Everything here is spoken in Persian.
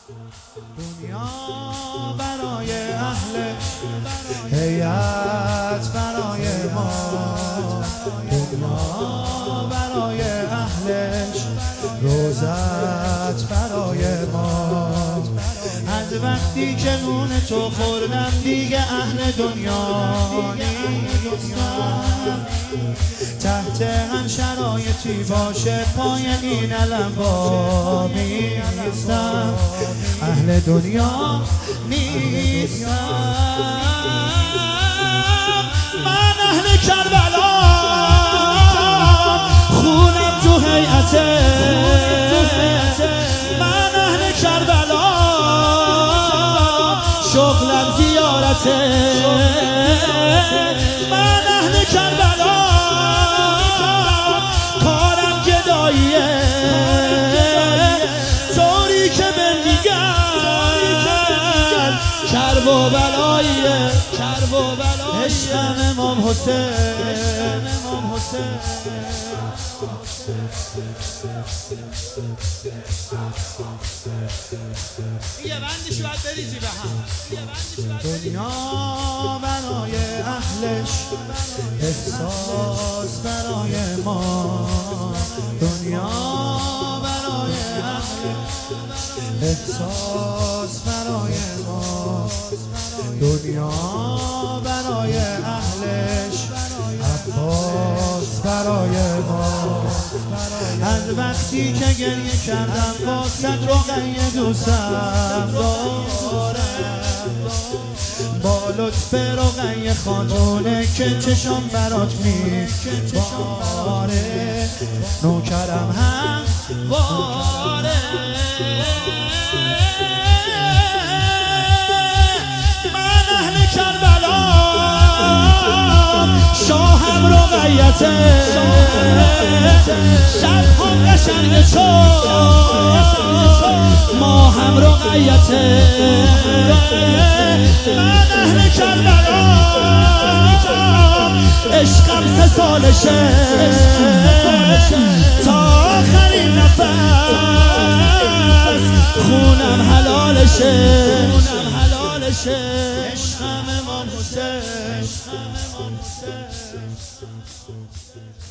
دنیا برای اهلش، هیئت برای ما. دنیا برای اهلش، روزت برای ما. از وقتی که نون تو خوردم دیگه اهل دنیا نیستم. تحت هر شرایطی باشه پای این علم با میستم. اهل دنیا نیستم. من اهل کربلا، خونم تو هیئته. من اهل کربلا، شغلم زیارته. من اهل کربلا، کارم گداییه. طوری که بمیگن کرب و بلاییه. عشقم امام حسین. یه بندشو باید بریزی به هم. دنیا برای اهلش، احساس برای ما. دنیا برای اهلش، احساس برای ما. دنیا برای اهلش، عباس برای ما. از وقتی که گریه کردم واسه رقیه دوستم داره. با لطف رقیه خاتونه که چشم برات میباره. نوکرم هم باره. من اهل کربلا، شاهم رقیته. شب هم قشنگ چون ما هم رقیته. من اهل کربلا، عشقم 3 سالشه تا آخرین نفس. خونم حلالشه. عشقم امام حسین.